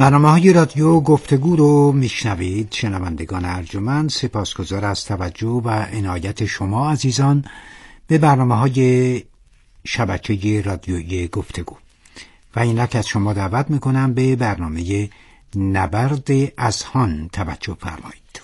برنامه‌های رادیو گفتگو رو میشنوید. شنوندگان ارجمند، سپاسگزار از توجه و عنایت شما عزیزان به برنامه‌های شبکه رادیویی گفتگو و اینک از شما دعوت میکنم به برنامه نبرد اذهان توجه فرمایید.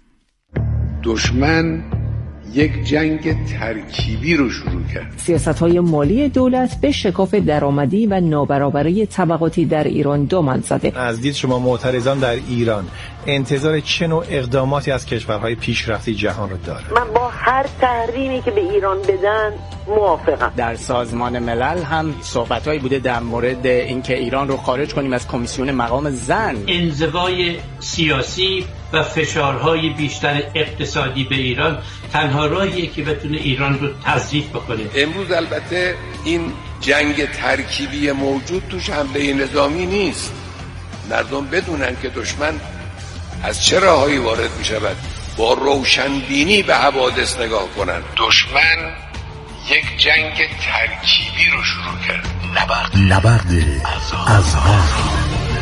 دشمن یک جنگ ترکیبی رو شروع کرد. سیاست‌های مالی دولت به شکاف درآمدی و نابرابری طبقاتی در ایران دامن زده. از دید شما معترضان در ایران انتظار چه نوع اقداماتی از کشورهای پیشرفته جهان رو داره؟ من با هر تحریمی که به ایران بدن موافقم. در سازمان ملل هم صحبت‌هایی بوده در مورد اینکه ایران رو خارج کنیم از کمیسیون مقام زن. انزوای سیاسی و فشارهای بیشتر اقتصادی به ایران تنها راهیه که بتونه ایران رو تضعیف بکنه. امروز البته این جنگ ترکیبی موجود توش حمله نظامی نیست. مردم بدونن که دشمن از چه راههایی وارد می شود، با روشنبینی به حوادث نگاه کنن. دشمن یک جنگ ترکیبی رو شروع کرد. نبرد اذهان.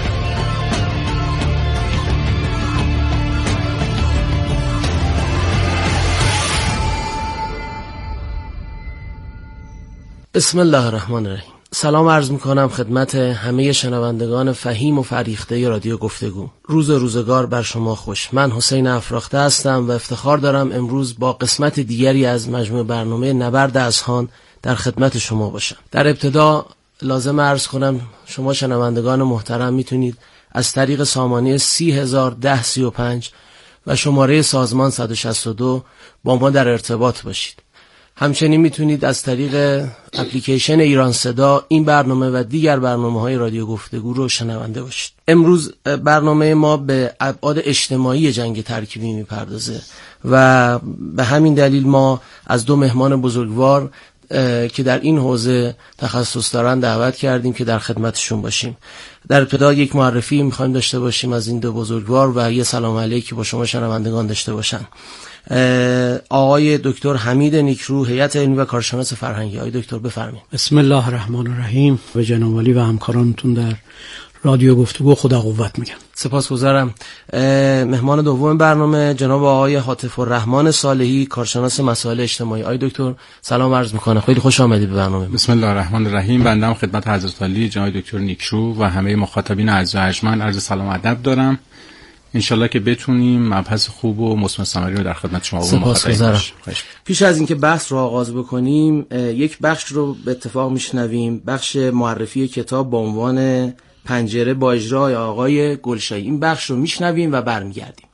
بسم الله الرحمن الرحیم. سلام عرض میکنم خدمت همه شنوندگان فهیم و فریخته رادیو گفتگو. روزگار بر شما خوش. من حسین افراخته هستم و افتخار دارم امروز با قسمت دیگری از مجموع برنامه نبرد اذهان در خدمت شما باشم. در ابتدا لازم عرض کنم شما شنوندگان محترم میتونید از طریق سامانه 301035 و شماره سازمان 162 با ما در ارتباط باشید. همچنین میتونید از طریق اپلیکیشن ایران صدا این برنامه و دیگر برنامه‌های رادیو گفتگو رو شنونده باشید. امروز برنامه ما به ابعاد اجتماعی جنگ ترکیبی میپردازه و به همین دلیل ما از دو مهمان بزرگوار که در این حوزه تخصص دارن دعوت کردیم که در خدمتشون باشیم. در ابتدا یک معرفی میخوایم داشته باشیم از این دو بزرگوار و یه سلام علیکی با شما شنوندگان داشته باشن. آقای دکتر حمید نیکرو، هیئت علمی و کارشناس فرهنگی. آقای دکتر بفرمایید. بسم الله الرحمن الرحیم. به جناب عالی و همکارانتون در رادیو گفتگو خدا قوت میگم. سپاسگزارم. مهمان دوم برنامه جناب آقای حاتف الرحمن صالحی، کارشناس مسائل اجتماعی. آقای دکتر سلام عرض میکنم، خیلی خوش آمدید به برنامه. بسم الله الرحمن الرحیم. بنده هم خدمت حضرت عالی جناب دکتر نیکرو و همه مخاطبین اعزای ارجمند عرض سلام و ادب دارم. انشالله که بتونیم مبحث خوب و مثمر ثمری رو در خدمت شما و مخاطبین باشیم. پیش از اینکه بحث رو آغاز بکنیم یک بخش رو به اتفاق میشنویم، بخش معرفی کتاب با عنوان پنجره با اجرای آقای گلشایی. این بخش رو میشنویم و برمیگردیم.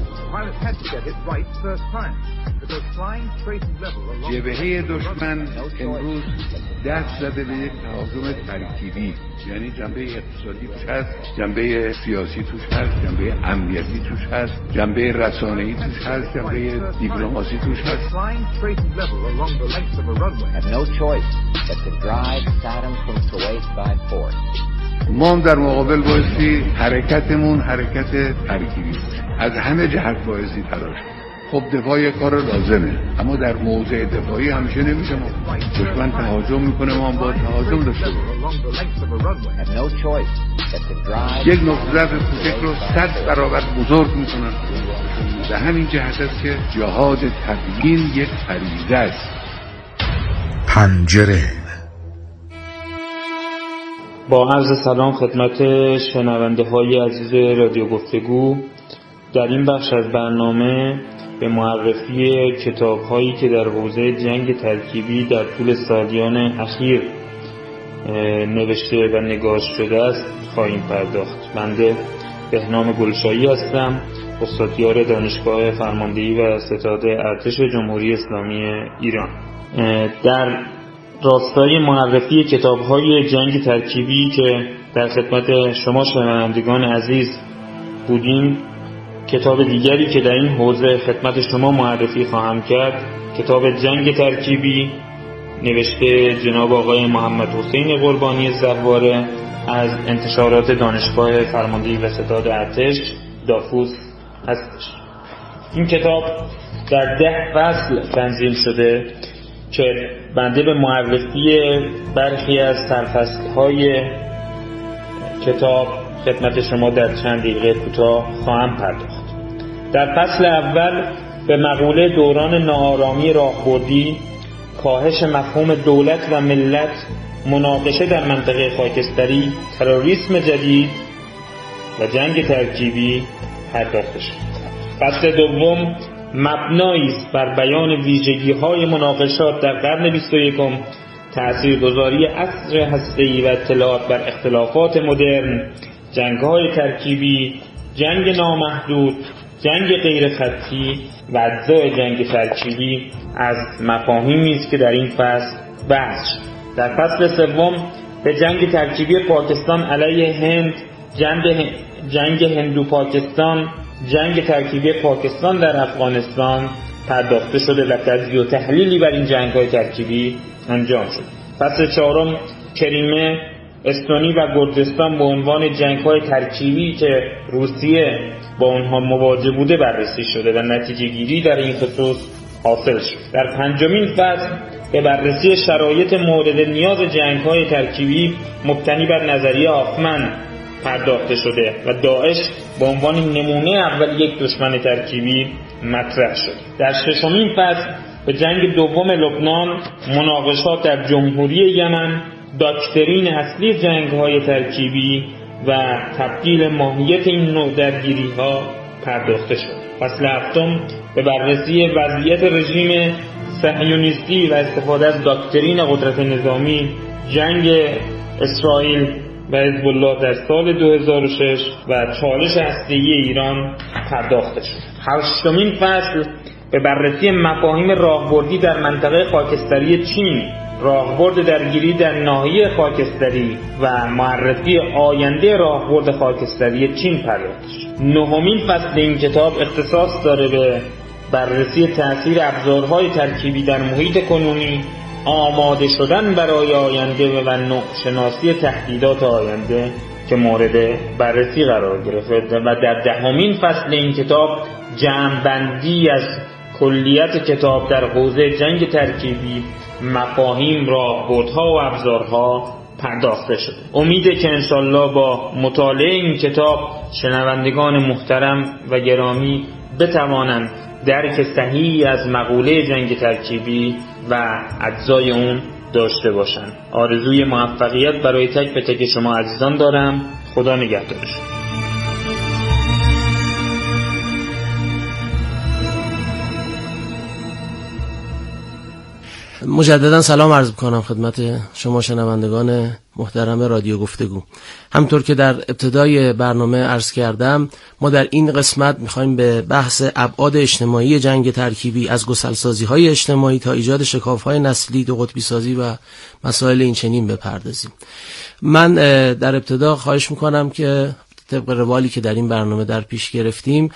جبهه دشمن امروز دست زده به یک تهاجم ترکیبی، یعنی جنبه اقتصادی توش هست، جنبه سیاسی توش هست، جنبه امنیتی توش هست، جنبه رسانه‌ای توش هست، جنبه دیپلماسی توش هست. ما هم در مقابل بایستی حرکتمون حرکت ترکیبی باشه، از همه جهت بایستی تلاش. خب دفاع کار لازمه، اما در موضع دفاعی همیشه نمیشه. دشمن تهاجم میکنه، ما هم با تهاجم داشته باشیم. یک نقطه ضعف کوچک رو 100 برابر بزرگ میکنن. به همین جهت است که جهاد تبیین یک فریضه است. پنجره. با عرض سلام خدمت شنونده های عزیز رادیو گفتگو. در این بخش از برنامه به معرفی کتاب هایی که در حوزه جنگ ترکیبی در طول سالیان اخیر نوشته و نگاشته شده است خواهیم پرداخت. بنده بهنام گلشایی هستم، استادیار دانشگاه فرماندهی و ستاد ارتش جمهوری اسلامی ایران. در راستای معرفی کتاب‌های جنگ ترکیبی که در خدمت شما شنوندگان عزیز بودیم، کتاب دیگری که در این حوزه خدمت شما معرفی خواهم کرد کتاب جنگ ترکیبی نوشته جناب آقای محمد حسین قربانی زهواره از انتشارات دانشگاه فرماندهی و ستاد ارتش دافوس هستش. این کتاب در 10 فصل تنظیم شده که بنده به معرفی برخی از سرفصل‌های کتاب خدمت شما در چند دقیقه کوتاه خواهم پرداخت. در فصل اول به مقوله دوران ناآرامی راهبردی، کاهش مفهوم دولت و ملت، مناقشه در منطقه خاکستری، تروریسم جدید و جنگ ترکیبی پرداخته شد. فصل دوم مبنایی است بر بیان ویژگی‌های مناقشات در قرن 21، تأثیرگذاری عصر هسته‌ای و اطلاعات بر اختلافات مدرن، جنگ‌های ترکیبی، جنگ نامحدود، جنگ غیر خطی و اجزای جنگ ترکیبی از مفاهیمی است که در این فصل بحث شد. در فصل سوم به جنگ ترکیبی پاکستان علیه هند، جنگ هندو پاکستان، جنگ ترکیبی پاکستان در افغانستان پرداخته شده و تجزیه و تحلیلی بر این جنگ‌های ترکیبی انجام شد. فصل چهارم کریمه، استونی و گرجستان به عنوان جنگ‌های ترکیبی که روسیه با اونها مواجه بوده بررسی شده و نتیجه گیری در این خصوص حاصل شد. در پنجمین فصل به بررسی شرایط مورد نیاز جنگ‌های ترکیبی مبتنی بر نظریه هافمن پرداخته شده و داعش به عنوان نمونه اول یک دشمن ترکیبی مطرح شد. در ششمین فصل به جنگ دوم لبنان، مناقشات در جمهوری یمن، داکترین اصلی جنگ‌های ترکیبی و تبدیل ماهیت این نوع درگیری‌ها پرداخته شد. فصل هفتم به بررسی وضعیت رژیم صهیونیستی و استفاده از داکترین قدرت نظامی، جنگ اسرائیل و حزب الله در سال 2006 و چالش هسته‌ای ایران پرداخته شد. هشتمین فصل به بررسی مفاهیم راهبردی در منطقه خاکستری چین، راهبرد درگیری در ناحیه خاکستری و معرفی آینده راهبرد خاکستری چین پرداخته شد. نهمین فصل این کتاب اختصاص داره به بررسی تأثیر ابزارهای ترکیبی در محیط کنونی، آماده شدن برای آینده و نوع شناسی تهدیدات آینده که مورد بررسی قرار گرفته. و در دهمین فصل این کتاب جمع‌بندی از کلیت کتاب در حوزه جنگ ترکیبی، مفاهیم، راهبردها و ابزارها پرداخته شده. امیده که انشالله با مطالعه این کتاب شنوندگان محترم و گرامی بتوانند درک صحیحی از مقوله جنگ ترکیبی و اجزای اون داشته باشند. آرزوی موفقیت برای تک به تک شما عزیزان دارم. خدا نگهدارش. مجددا سلام عرض می‌کنم خدمت شما شنوندگان محترم رادیو گفتگو. همطور که در ابتدای برنامه عرض کردم، ما در این قسمت می‌خوایم به بحث ابعاد اجتماعی جنگ ترکیبی، از گسل‌سازی‌های اجتماعی تا ایجاد شکاف‌های نسلی، دو قطبی سازی و مسائل این چنین بپردازیم. من در ابتدا خواهش می‌کنم که طبق روالی که در این برنامه در پیش گرفتیم،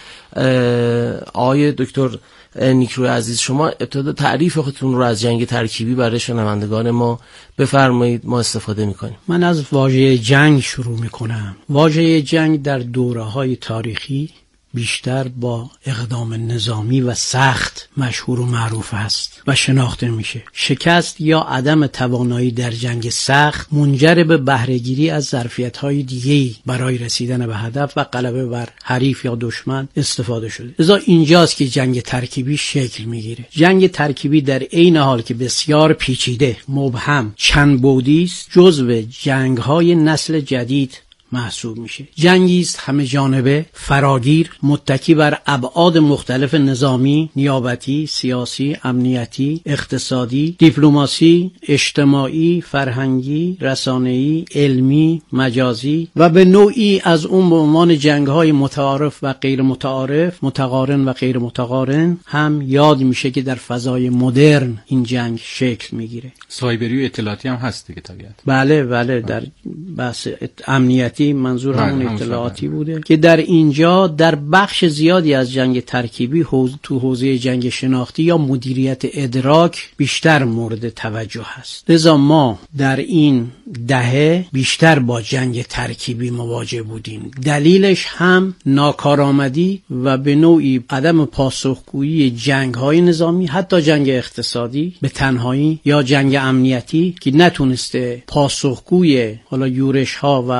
آقای دکتر نیکروی عزیز، شما ابتدا تعریف خودتون رو از جنگ ترکیبی برای شنوندگان ما بفرمایید، ما استفاده میکنیم. من از واژه جنگ شروع میکنم. واژه جنگ در دوره‌های تاریخی بیشتر با اقدام نظامی و سخت مشهور و معروف است و شناخته میشه. شکست یا عدم توانایی در جنگ سخت منجر به بهره‌گیری از ظرفیت‌های دیگه‌ای برای رسیدن به هدف و غلبه بر حریف یا دشمن استفاده شده. لذا اینجاست که جنگ ترکیبی شکل میگیره. جنگ ترکیبی در عین حال که بسیار پیچیده، مبهم، چند بعدی است، جزو جنگ‌های نسل جدید محسوب میشه. جنگی است همه جانبه، فراگیر، متکی بر ابعاد مختلف نظامی، نیابتی، سیاسی، امنیتی، اقتصادی، دیپلماسی، اجتماعی، فرهنگی، رسانه‌ای، علمی، مجازی و به نوعی از اون به عنوان جنگ‌های متعارف و غیر متعارف، متقارن و غیر متقارن هم یاد میشه که در فضای مدرن این جنگ شکل میگیره. سایبری و اطلاعاتی هم هست دیگه طبیعت. بله در بحث امنیتی منظور همون اطلاعاتی بوده که در اینجا در بخش زیادی از جنگ ترکیبی تو حوزه جنگ شناختی یا مدیریت ادراک بیشتر مورد توجه هست. لذا ما در این دهه بیشتر با جنگ ترکیبی مواجه بودیم. دلیلش هم ناکارآمدی و به نوعی عدم پاسخگویی جنگ‌های نظامی، حتی جنگ اقتصادی به تنهایی یا جنگ امنیتی که نتونسته پاسخگوی حالا یورش‌ها و اهداف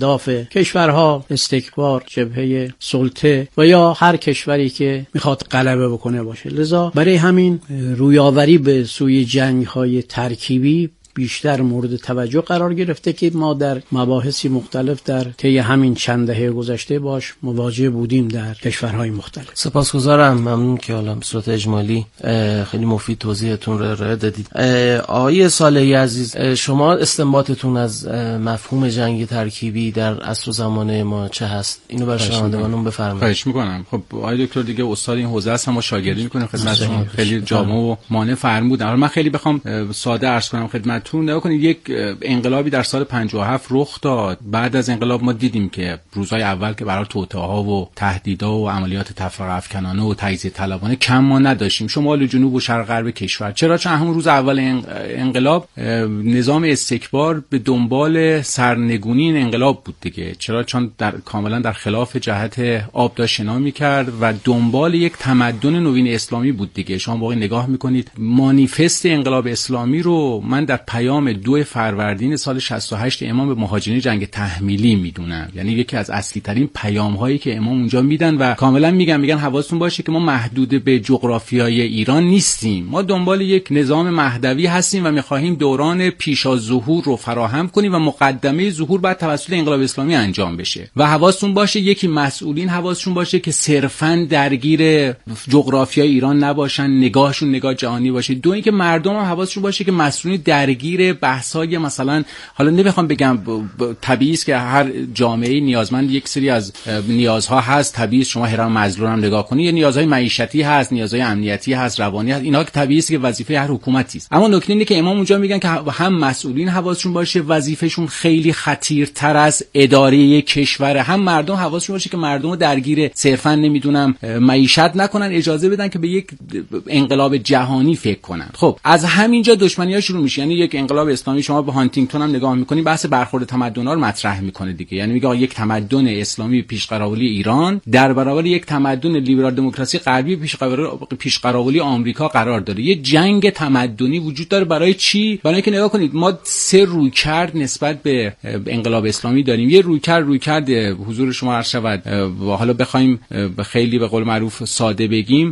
اهداف کشورها، استکبار، جبهه سلطه و یا هر کشوری که میخواد غلبه بکنه باشه. لذا برای همین رویاوری به سوی جنگ‌های ترکیبی بیشتر مورد توجه قرار گرفته که ما در مباحثی مختلف در طی همین چند دهه گذشته باش مواجه بودیم در کشورهای مختلف. سپاسگزارم، ممنون که حالا به صورت اجمالی خیلی مفید توضیحتون رو ارائه دادید. آقای صالحی عزیز، شما استنباطتون از مفهوم جنگ ترکیبی در عصر و زمانه ما چه هست؟ اینو برای شنوندگانمون بفرمایید. خواهش می‌کنم. خب آقای دکتر دیگه استاد این حوزه هستن، ما شاگردی می‌کنیم خدمتتون، خیلی جامع و مانع فرمودن. من خیلی بخوام ساده عرض کنم خدمت تون نگاه کنید، یک انقلابی در سال 57 رخ داد. بعد از انقلاب ما دیدیم که روزهای اول که برای توطئه‌ها و تهدیدها و عملیات تفرقه افکنانه و تجزیه طلبانه کم ما نداشتیم، شمال و جنوب و شرق غرب کشور. چرا؟ چون همون روز اول انقلاب نظام استکبار به دنبال سرنگونی این انقلاب بود دیگه. چرا؟ چون کاملا در خلاف جهت آب داشت شنا می‌کرد و دنبال یک تمدن نوین اسلامی بود دیگه. شما واقعا نگاه می‌کنید مانیفست انقلاب اسلامی رو من در پیام 2 فروردین سال 68 امام به مهاجرین جنگ تحمیلی میدونم. یعنی یکی از اصلی ترین پیام هایی که امام اونجا میدن و کاملا میگن حواستون باشه که ما محدود به جغرافیای ایران نیستیم، ما دنبال یک نظام مهدوی هستیم و میخواهیم دوران پیش از ظهور رو فراهم کنیم و مقدمه ظهور بعد توسط انقلاب اسلامی انجام بشه. و حواستون باشه یکی مسئولین حواستون باشه که صرفا درگیر جغرافیای ایران نباشن، نگاهشون نگاه جهانی باشه. دو اینکه مردم هم حواستون باشه که مسئولین درگیر بحث‌های مثلا، حالا نمیخوام بگم طبیعی است که هر جامعه‌ای نیازمند یک سری از نیازها هست، طبیعی است شما هرم مظلوم هم نگاه کنید، یه نیازهای معیشتی هست، نیازهای امنیتی هست، روانی هست، اینا که طبیعی است که وظیفه هر حکومتی است. اما نکته اینه که امام اونجا میگن که هم مسئولین حواسشون باشه وظیفهشون خیلی خطیرتر از اداره کشور، هم مردم حواسشون باشه که مردمو درگیر صرفا نمیدونم معیشت نکنن، اجازه بدن که به یک انقلاب جهانی فکر کنن. خب از همینجا دشمنی‌ها شروع میشه. یعنی یک انقلاب اسلامی، شما به هانتینگتون هم نگاه میکنید بحث برخورد تمدن‌ها رو مطرح میکنه دیگه. یعنی میگه یک تمدن اسلامی پیشقراولی ایران در برابر یک تمدن لیبرال دموکراسی غربی پیشقراولی آمریکا قرار داره. یه جنگ تمدنی وجود داره. برای چی؟ برای اینکه نگاه کنید ما 3 رویکرد نسبت به انقلاب اسلامی داریم. یه رویکرد حضور شما عرض شود و حالا بخوایم خیلی به قول معروف ساده بگیم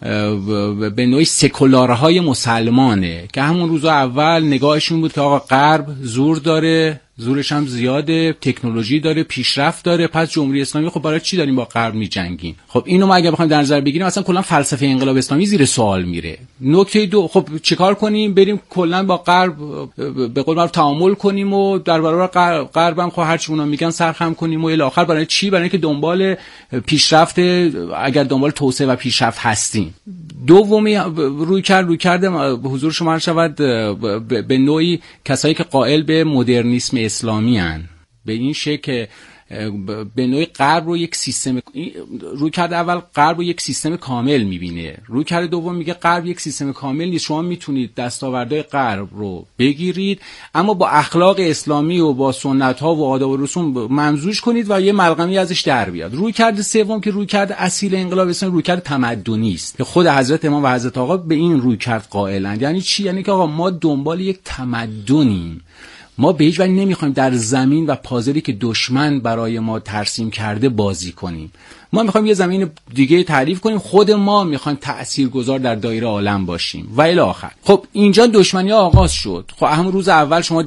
به نوعی سکولارهای مسلمانه که همون روز اول نگاهشون بود که آقا غرب زور داره، زورش هم زیاده، تکنولوژی داره، پیشرفت داره، پس جمهوری اسلامی خب برای چی داریم با غرب می‌جنگیم؟ خب اینو ما اگه بخوایم در نظر بگیریم اصلا کلا فلسفه انقلاب اسلامی زیر سوال میره. نکته 2، خب چیکار کنیم؟ بریم کلا با غرب به قول معروف تعامل کنیم و در برابر غرب هم خب هر چی اونا میگن سرخم کنیم و الی آخر. برای چی؟ برای اینکه دنبال پیشرفت، اگر دنبال توسعه و پیشرفت هستیم. دومی رویکرد حضور شما عرض شود به نوعی کسایی که قائل به مدرنیسم اسلامی هن، به این شکل که به نوعی غرب رو یک سیستم، رویکرد اول غرب رو یک سیستم کامل میبینه، رویکرد دوم میگه غرب یک سیستم کامل نیست، شما میتونید دستاوردهای غرب رو بگیرید اما با اخلاق اسلامی و با سنت ها و آداب و رسوم ممزوج کنید و یه ملغمی ازش در بیاد. رویکرد سوم که رویکرد اصیل انقلاب اسلامی رویکرد تمدنی است که خود حضرت امام و حضرت آقا به این رویکرد قائلند. یعنی چی؟ یعنی که آقا ما دنبال یک تمدنیم، ما به هیچ وجه نمیخوایم در زمین و پازلی که دشمن برای ما ترسیم کرده بازی کنیم. ما میخوایم یه زمین دیگه تعریف کنیم، خود ما میخوایم تاثیرگذار در دایره عالم باشیم و الی آخر. خب اینجا دشمنی ها آغاز شد. خب همون روز اول شما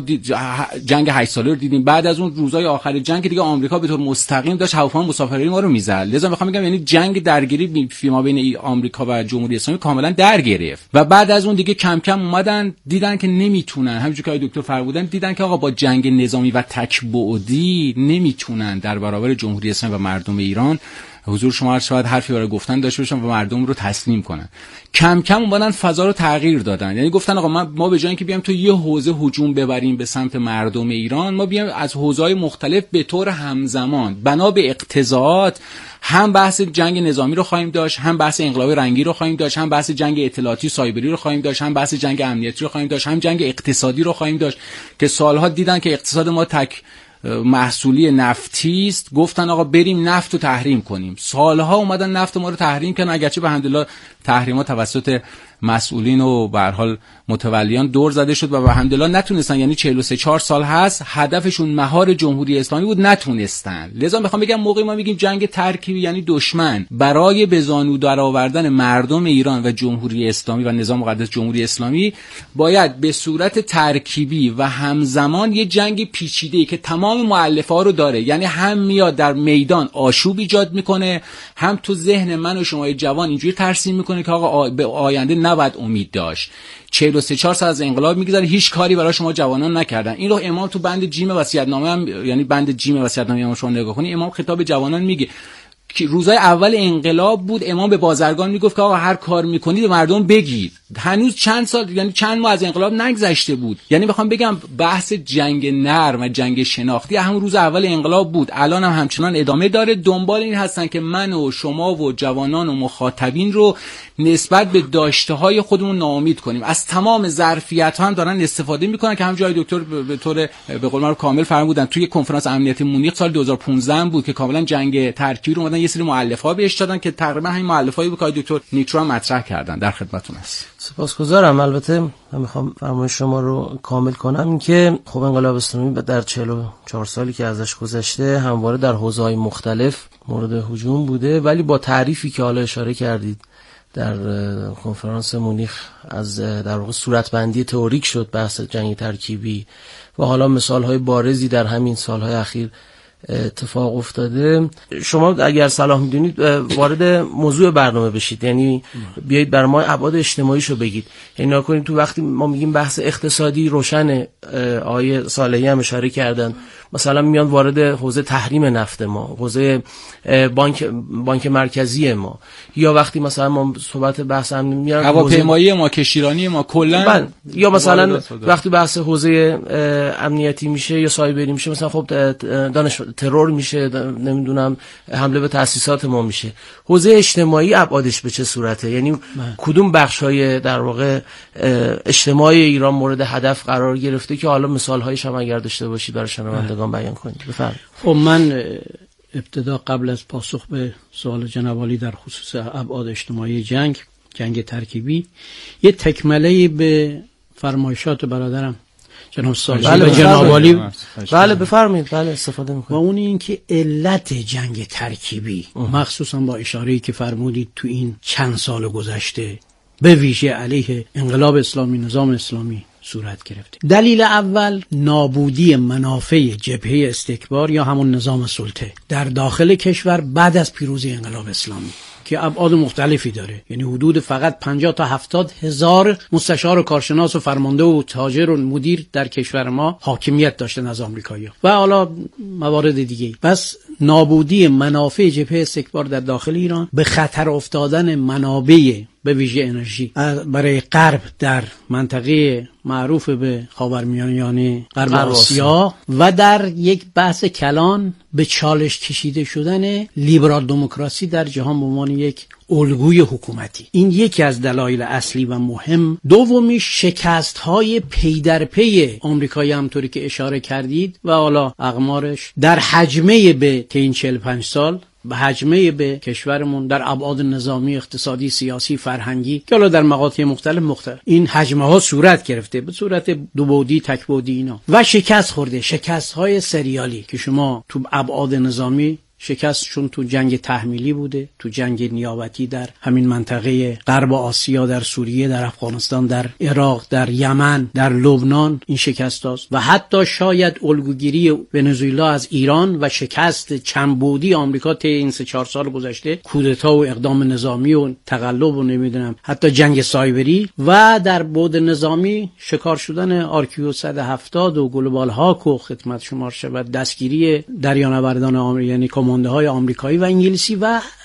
جنگ 8 ساله رو دیدیم. بعد از اون روزهای آخر جنگ دیگه آمریکا به طور مستقیم داشت هواپیما مسافرین ما رو میزد. لذا میخوام بگم یعنی جنگ درگیری فیما بین آمریکا و جمهوری اسلامی کاملا در گرفت و بعد از اون دیگه کم کم اومدن دیدن که نمیتونن، همونجوری که دکتر فرمودن، دیدن که آقا با جنگ نظامی و تک‌بعدی نمیتونن در برابر جمهوری اسلامی و مردم ایران حضور شما شاید حرفی برای گفتن داشته باشن و مردم رو تسلیم کنن. کم کم اومدن فضا رو تغییر دادن. یعنی گفتن آقا ما به جای اینکه بیایم تو یه حوزه هجوم ببریم به سمت مردم ایران، ما بیایم از حوزه‌های مختلف به طور همزمان بنا به اقتضاعات هم بحث جنگ نظامی رو خواهیم داشت، هم بحث انقلاب رنگی رو خواهیم داشت، هم بحث جنگ اطلاعاتی سایبری رو خواهیم داشت، هم بحث جنگ امنیتی رو خواهیم داشت، هم جنگ اقتصادی رو خواهیم داشت که سالها دیدن که اقتصاد ما محصولی نفتی است گفتن آقا بریم نفت رو تحریم کنیم. سالها اومدن نفت ما رو تحریم کردن، اگرچه به الحمدلله تحریمات توسط مسئولین و به هر حال متولیان دور زده شد و به الحمدلله نتونستن، یعنی 43 سال هست هدفشون مهار جمهوری اسلامی بود، نتونستن. لذا میخوام بگم موقعی ما میگیم جنگ ترکیبی یعنی دشمن برای به زانو درآوردن مردم ایران و جمهوری اسلامی و نظام مقدس جمهوری اسلامی باید به صورت ترکیبی و همزمان یه جنگ پیچیده‌ای که تمام مؤلفه‌ها رو داره، یعنی هم میاد در میدان آشوب ایجاد میکنه، هم تو ذهن من و شما جوان اینجوری ترسیم میکنه که آقا به آینده نباید امید داشت. 43 سال از انقلاب میگذره هیچ کاری برای شما جوانان نکردن. این رو امام تو بند جیم وصیت‌نامه هم، یعنی بند جیم وصیت‌نامه هم شما نگاه کنید، امام خطاب جوانان میگه که روزای اول انقلاب بود، امام به بازرگان میگفت که آقا هر کار میکنید به مردم بگید. هنوز چند سال یعنی چند ماه از انقلاب نگذشته بود. یعنی میخوام بگم بحث جنگ نرم و جنگ شناختی همون روز اول انقلاب بود، الان هم همچنان ادامه داره. دنبال این هستن که من و شما و جوانان و مخاطبین رو نسبت به داشته‌های خودمون ناامید کنیم. از تمام ظرفیت‌ها هم دارن استفاده میکنن که همونجای دکتر به طور به قول معروف کامل فرمودن توی کنفرانس امنیتی مونیخ سال 2015 بود که کاملا جنگ ترکیبی رو اومدن یه سری مؤلفه‌ها بهش دادن که تقریبا همین مؤلفه‌ای بود که دکتر نیکرو هم مطرح کردن. در خدمتتون هست. سپاسگزارم. البته من میخوام فرمایش شما رو کامل کنم که خب انقلاب اسلامی در 44 سالی که ازش گذشته همواره در حوزه‌های مختلف مورد هجوم بوده، ولی با تعریفی که حالا اشاره کردید در کنفرانس مونیخ از در واقع صورتبندی تئوریک شد بحث جنگ ترکیبی و حالا مثال‌های بارزی در همین سال‌های اخیر اتفاق افتاده. شما اگر صلاح میدونید وارد موضوع برنامه بشید، یعنی بیایید بر ما ابعاد اجتماعیشو بگید. یعنی نکنید تو وقتی ما میگیم بحث اقتصادی روشن، آیه صالحی هم اشاره کردن، مثلا میان وارد حوزه تحریم نفت ما، حوزه بانک مرکزی ما، یا وقتی مثلا ما صحبت بحث هم میان هواپیمایی ما، کشتیرانی ما کلا، یا مثلا وقتی بحث حوزه امنیتی میشه یا سایبری میشه، مثلا خب دانش ترور میشه، نمیدونم حمله به تأسیسات ما میشه. حوزه اجتماعی ابعادش به چه صورته؟ یعنی کدوم بخش‌های در واقع اجتماعی ایران مورد هدف قرار گرفته که حالا مثال‌هایش هم اگر داشته باشید برای شنوندگان بیان کنید. بفرمایید. خب من ابتدا قبل از پاسخ به سوال جناب عالی در خصوص ابعاد اجتماعی جنگ ترکیبی یه تکمله به فرمایشات برادرم جناب صالحی و جناب عالی بله بفرمایید. بله استفاده می‌کنم. و اون این که علت جنگ ترکیبی مخصوصا با اشاره‌ای که فرمودید تو این چند سال گذشته به ویژه علیه انقلاب اسلامی، نظام اسلامی صورت گرفته. دلیل اول نابودی منافع جبهه استکبار یا همون نظام سلطه در داخل کشور بعد از پیروزی انقلاب اسلامی که ابعاد مختلفی داره، یعنی حدود فقط 50 تا 70 هزار مستشار و کارشناس و فرمانده و تاجر و مدیر در کشور ما حاکمیت داشتن از آمریکایی‌ها و حالا موارد دیگه. پس نابودی منافع جبهه استکبار در داخل ایران، به خطر افتادن منابع به ویژه انرژی برای غرب در منطقه معروف به خاورمیانه یعنی غرب آسیا و در یک بحث کلان به چالش کشیده شدن لیبرال دموکراسی در جهان به عنوان یک الگوی حکومتی. این یکی از دلایل اصلی و مهم. دومی شکست‌های پی در پی آمریکایی همطوری که اشاره کردید و حالا اقمارش در حجمه به که این 45 سال به حجمه به کشورمون در ابعاد نظامی، اقتصادی، سیاسی، فرهنگی که حالا در مقاطع مختلف این حجمه ها صورت گرفته به صورت دو بعدی، تک بعدی اینا و شکست خورده. شکست های سریالی که شما تو ابعاد نظامی شکستشون تو جنگ تحمیلی بوده، تو جنگ نیابتی در همین منطقه غرب آسیا، در سوریه، در افغانستان، در عراق، در یمن، در لبنان این شکست هاست و حتی شاید الگوگیری ونزوئلا از ایران و شکست چندبعدی آمریکا طی این 3-4 سال گذشته، کودتا و اقدام نظامی و تقلب و نمیدونم حتی جنگ سایبری و در بعد نظامی شکار شدن آرکیو 170 و گلوبال هاک و خدمت شما شود دستگیری دریانوردان یعنی کمانده های آمریکایی و انگلیسی و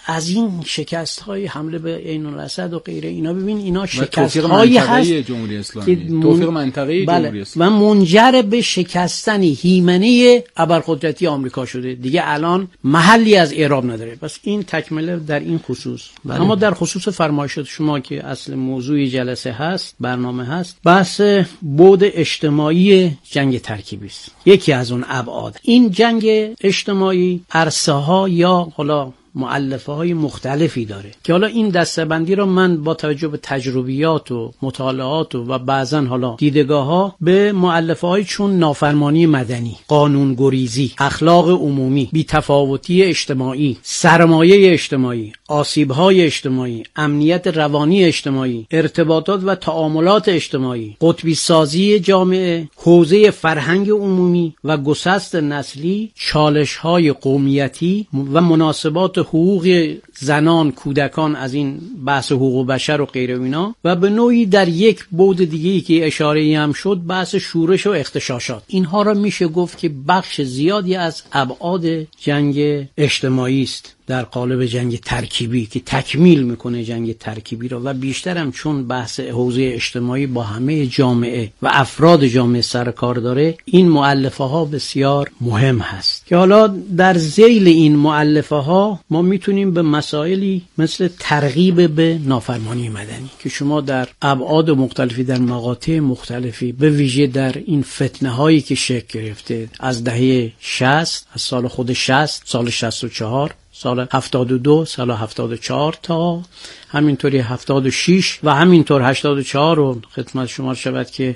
از این شکست‌های حمله به عین الاسد و غیره اینا، ببین اینا شکست‌هایی هست جمهوری اسلامی، توفیق منطقه‌ای جمهوری اسلامی و منجر به شکستن هیمنه ابرقدرتی آمریکا شده. دیگه الان محلی از اعراب نداره. بس این تکمله در این خصوص. اما در خصوص فرمایشات شما که اصل موضوع جلسه هست، برنامه هست، بحث بعد اجتماعی جنگ ترکیبی است. یکی از اون ابعاد این جنگ اجتماعی عرصه ها یا حالا مؤلفه های مختلفی داره که حالا این دسته‌بندی رو من با توجه به تجربیات و مطالعات و بعضا حالا دیدگاه ها به مؤلفه های چون نافرمانی مدنی، قانون گریزی، اخلاق عمومی، بی‌تفاوتی اجتماعی، سرمایه اجتماعی، آسیب های اجتماعی، امنیت روانی اجتماعی، ارتباطات و تعاملات اجتماعی، قطبی سازی جامعه، حوزه فرهنگ عمومی و گسست نسلی، چالش های قومیتی و مناسبات حقوق زنان، کودکان از این بحث حقوق بشر و غیره اینا، و به نوعی در یک بعد دیگه‌ای که اشاره‌ای هم شد بحث شورش و اغتشاشات. اینها را میشه گفت که بخش زیادی از ابعاد جنگ اجتماعی است در قالب جنگ ترکیبی که تکمیل میکنه جنگ ترکیبی را، و بیشترم چون بحث حوزه اجتماعی با همه جامعه و افراد جامعه سر کار داره، این مؤلفه ها بسیار مهم هست که حالا در ذیل این مؤلفه ها ما میتونیم به مسائلی مثل ترغیب به نافرمانی مدنی که شما در ابعاد مختلفی در مقاطع مختلفی به ویژه در این فتنه هایی که شکل گرفته از دهه 60، از سال خود 60، سال 64، سال 72، سال 74 تا همینطوری 76 و همینطور 84 رو خدمت شما شود که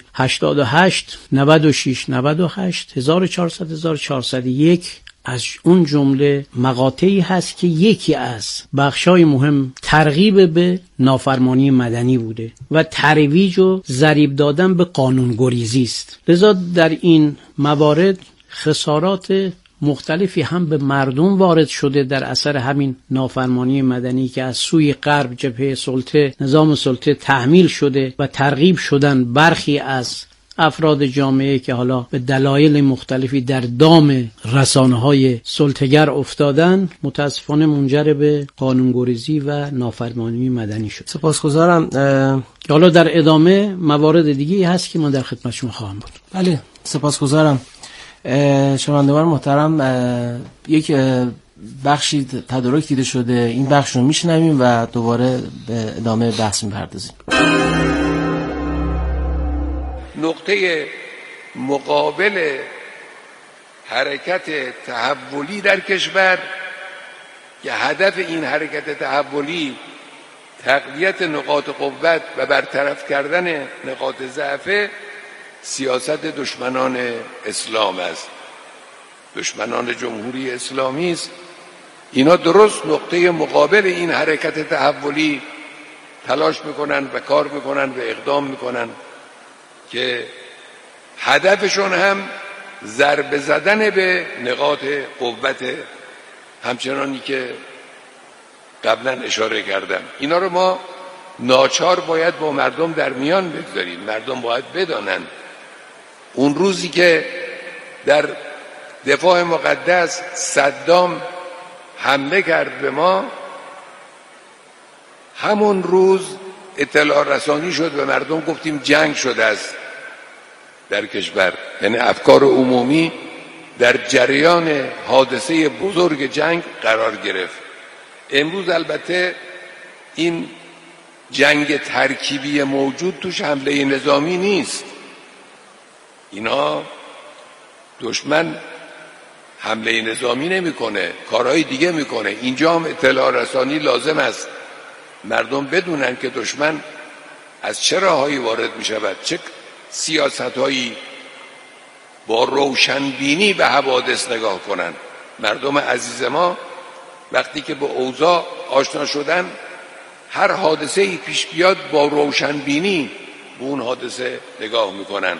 88 96 98 1400 1401 از اون جمله مقاطعی هست که یکی از بخشای مهم ترغیب به نافرمانی مدنی بوده و ترویج و ضریب دادن به قانونگریزی است. لذا در این موارد خسارات مختلفی هم به مردم وارد شده در اثر همین نافرمانی مدنی که از سوی غرب جبهه سلطه، نظام سلطه تحمیل شده و ترغیب شدن برخی از افراد جامعه که حالا به دلایل مختلفی در دام رسانه‌های سلطه‌گر افتادن، متاسفانه منجر به قانونگریزی و نافرمانی مدنی شد. سپاسگزارم. حالا در ادامه موارد دیگه هست که من در خدمت شما خواهم بود. بله، سپاسگزارم. شنوندگان محترم، یک بخشی تدارک دیده شده، این بخش رو میشنویم و دوباره به ادامه بحث میپردازیم. نقطه مقابل حرکت تحولی در کشور که هدف این حرکت تحولی تقویت نقاط قوت و برطرف کردن نقاط ضعف سیاست دشمنان اسلام است، دشمنان جمهوری اسلامی است. اینا درست نقطه مقابل این حرکت تحولی تلاش میکنن و کار میکنن و اقدام میکنن که هدفشون هم ضربه زدن به نقاط قوت، همچنانی که قبلا اشاره کردم. اینا رو ما ناچار باید با مردم در میان بگذاریم. مردم باید بدانن اون روزی که در دفاع مقدس صدام حمله کرد به ما، همون روز اطلاع رسانی شد و مردم گفتیم جنگ شده است در کشور. یعنی افکار عمومی در جریان حادثه بزرگ جنگ قرار گرفت. امروز البته این جنگ ترکیبی موجود توش حمله نظامی نیست. اینا دشمن حمله نظامی نمیکنه، کارهای دیگه میکنه. اینجا هم اطلاع رسانی لازم است، مردم بدونن که دشمن از چه راههایی وارد میشود، چه سیاستهایی، با روشنبینی به حوادث نگاه کنن. مردم عزیز ما وقتی که با اوضاع آشنا شدن، هر حادثه‌ای پیش بیاد با روشنبینی به اون حادثه نگاه میکنن.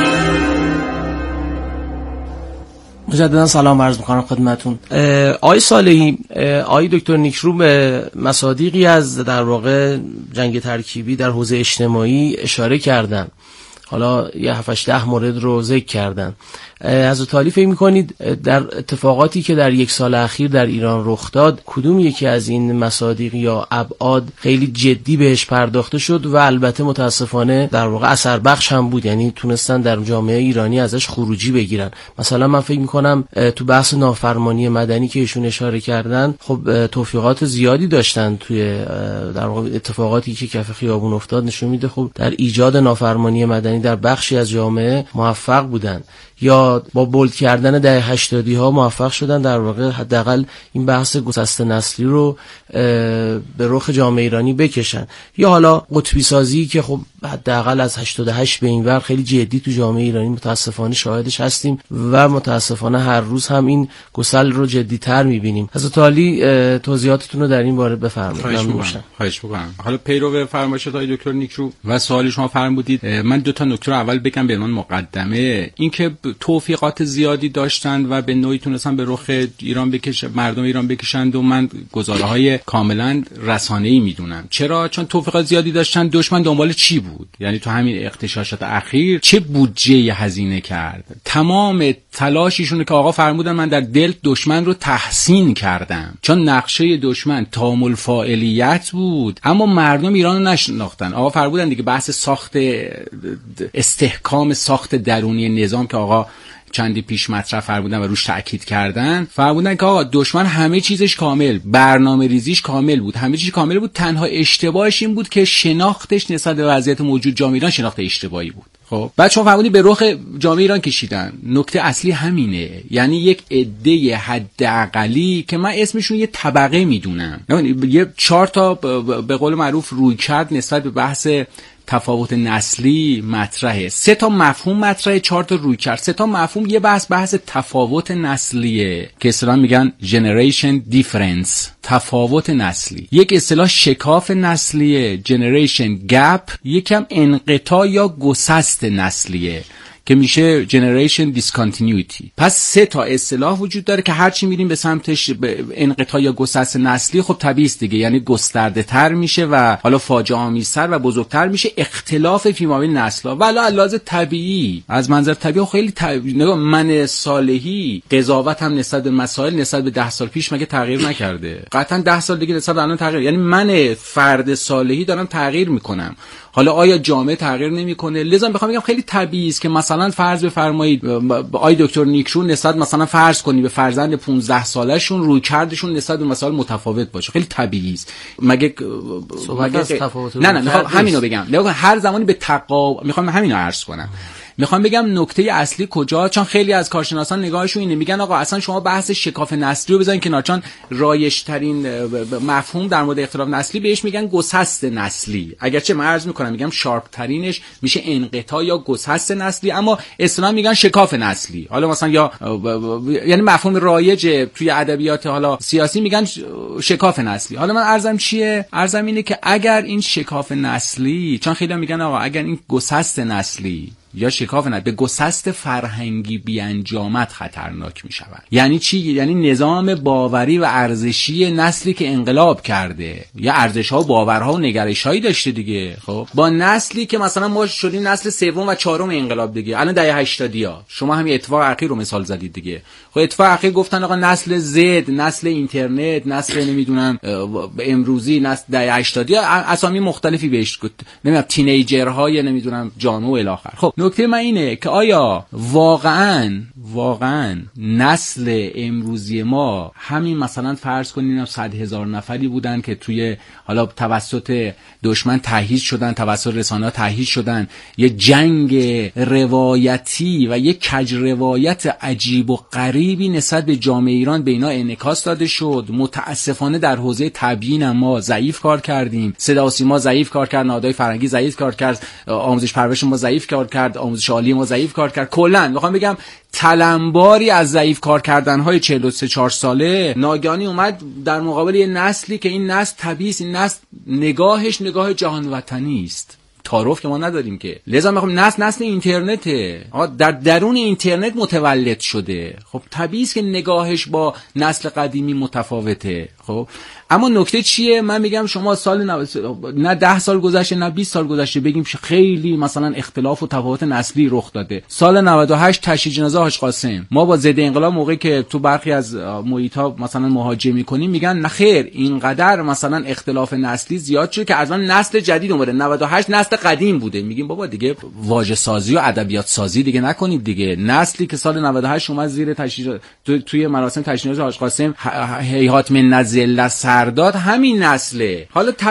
مجددا سلام عرض میکنم خدمتون. آقای صالحی، آقای دکتر نیکرو به مصادیقی از در واقع جنگ ترکیبی در حوزه اجتماعی اشاره کردن حالا یه 7-10 مورد رو ذکر کردن. حضرت علی فکر می‌کنید در اتفاقاتی که در یک سال اخیر در ایران رخ داد کدوم یکی از این مصادیق یا ابعاد خیلی جدی بهش پرداخته شد و البته متاسفانه در واقع اثر بخش هم بود، یعنی تونستن در جامعه ایرانی ازش خروجی بگیرن؟ مثلا من فکر می‌کنم تو بحث نافرمانی مدنی که ایشون اشاره کردن، خب توفیقات زیادی داشتن توی در واقع اتفاقاتی که کف خیابون افتاد نشون میده خب در ایجاد نافرمانی مدنی در بخشی از جامعه موفق بودن، یا با بولد کردن دهه 80 ها موفق شدن در واقع حداقل این بحث گسسته نسلی رو به رخ جامعه ایرانی بکشن، یا حالا قطبی سازی که خب حداقل از 88 به این ور خیلی جدی تو جامعه ایرانی متاسفانه شاهدش هستیم و متاسفانه هر روز هم این گسل رو جدی‌تر می‌بینیم. حضرت علی توضیحاتتون رو در این باره بفرمایید. خواهش می‌کنم. حالا پیرو فرمایشات های دکتر نیکرو و سوالی شما فرمودید، من دو تا نکته رو اول بگم به عنوان مقدمه. اینکه توفیقات زیادی داشتن و به نوعی تونستن به رخ ایران مردم ایران بکشند و من گزاره‌های کاملا رسانه‌ای میدونم. چرا؟ چون توفیقات زیادی داشتن. دشمن دنبال چی بود؟ یعنی تو همین اغتشاشات اخیر چه بودجه هزینه کرد؟ تمام تلاششون که آقا فرمودن من در دل دشمن رو تحسین کردم، چون نقشه دشمن تامل فاعلیت بود، اما مردم ایران رو نشناختن. آقا فرمودن دیگه بحث ساخت استحکام ساخت درونی نظام که آقا چندی پیش مطرح فرمودن و روش تأکید کردن، فرمودن که آقا دشمن همه چیزش کامل، برنامه ریزیش کامل بود، همه چیز کامل بود، تنها اشتباهش این بود که شناختش نسبت به وضعیت موجود جامعه ایران شناخت اشتباهی بود. خب بعد شما فرمودید به رخ جامعه ایران کشیدن. نکته اصلی همینه، یعنی یک عده حداقلی که من اسمشون یه طبقه میدونم، یه 4 تا به قول معروف رویکرد نسبت به بحث تفاوت نسلی مطرحه، 3 تا مفهوم مطرحه، 4 تا رویکرد. 3 تا مفهوم، یه بحث تفاوت نسلیه که اصطلاحاً میگن generation difference، تفاوت نسلی. یک اصطلاح شکاف نسلیه generation gap، یکم انقطاع یا گسست نسلیه که میشه generation discontinuity. پس 3 تا اصطلاح وجود داره که هرچی میریم به سمتش به انقطاع یا گسست نسلی خب طبیعی است دیگه، یعنی گسترده تر میشه و حالا فاجعه آمیزتر و بزرگتر میشه اختلاف فی ما بین نسل‌ها. ولی علاوه طبیعی از منظر طبیعی خیلی من صالحی قضاوت هم نسبت به مسائل نسبت به 10 سال پیش مگه تغییر نکرده؟ قطعا 10 سال دیگه نسبت به الان تغییر، یعنی من فرد صالحی دارم تغییر میکنم. حالا آیا جامعه تغییر نمیکنه؟ لذا میخوام بگم خیلی طبیعی است که مثلا فرض بفرمایید آقای دکتر نیکرو نسبت مثلا فرض کنید به فرزند 15 سالشون رویکردشون نسبت به مسائل متفاوت باشه، خیلی طبیعی است. مگه نه میخوام همینو بگم، هر زمانی به میخوام همینو عرض کنم. میخوام بگم نکته اصلی کجا، چون خیلی از کارشناسان نگاهشون اینه، میگن آقا اصلا شما بحث شکاف نسلی رو بزنین کنار، چون رایج ترین مفهوم در مورد اختلاف نسلی بهش میگن گسست نسلی، اگرچه من عرض میکنم میگم شارپ ترینش میشه انقطاع یا گسست نسلی، اما اصطلاحاً میگن شکاف نسلی. حالا مثلا یا یعنی مفهوم رایج توی ادبیات حالا سیاسی میگن شکاف نسلی. حالا من عرضم چیه؟ عرضم اینه که اگر این شکاف نسلی، چون خیلی میگن آقا اگر این گسست نسلی یا شکاف به گسست فرهنگی بیانجامت خطرناک می شود. یعنی چی؟ یعنی نظام باوری و ارزشی نسلی که انقلاب کرده یا ارزش‌ها و باورها و نگرش‌هایی داشته دیگه، خب با نسلی که مثلا ما شدیم نسل 3 و 4 انقلاب دیگه، الان دهه 80 ها شما همین اتفاق اخیر رو مثال زدید دیگه. خب اتفاق اخیر گفتن آقا نسل زد، نسل اینترنت، نسل نمیدونم امروزی، نسل دهه 80 اسامی مختلفی بهش گفت، نمیدونم تینیجرهای نمیدونم جانو الی آخر. خب نکته من اینه که آیا واقعا نسل امروزی ما همین مثلا فرض کنیم 100,000 نفری بودن که توی حالا توسط دشمن تهییج شدن، توسط رسانه‌ها تهییج شدن، یه جنگ روایتی و یه کج روایت عجیب و غریبی نسبت به جامعه ایران به اینا انعکاس داده شد. متاسفانه در حوزه تبیین ما ضعیف کار کردیم، صدا و سیما ضعیف کار کرد، نهادهای فرهنگی ضعیف کار کرد، آموزش پرورش ما ضعیف کار کرد، آموزش عالی ما ضعیف کار کرد. کلا میخوام بگم تلمباری از ضعیف کار کردن‌های 43-4 ساله ناگهانی اومد در مقابل یه نسلی که این نسل طبیعی، این نسل نگاهش نگاه جهان وطنی است. تعارف که ما نداریم که. لذا میخوام نسل اینترنته، در درون اینترنت متولد شده. خب طبیعی است که نگاهش با نسل قدیمی متفاوته. خب اما نکته چیه؟ من میگم شما سال نه 10 سال گذشته نه 20 سال گذشته بگیم خیلی مثلا اختلاف و تفاوت نسلی رخ داده. سال 98 تشییع جنازه حاج قاسم، ما با ضد انقلاب موقعی که تو برخی از محیط‌ها مثلا مهاجم می‌کنیم میگن نخیر اینقدر مثلا اختلاف نسلی زیاد شده که الان نسل جدید اومده، 98 نسل قدیم بوده. میگیم بابا دیگه واژه سازی و ادبیات سازی دیگه نکنید دیگه. نسلی که سال 98 اومد زیر تشییع توی مراسم تشییع جنازه حاج قاسم هیهات من نزل سرداد همین نسله. حالا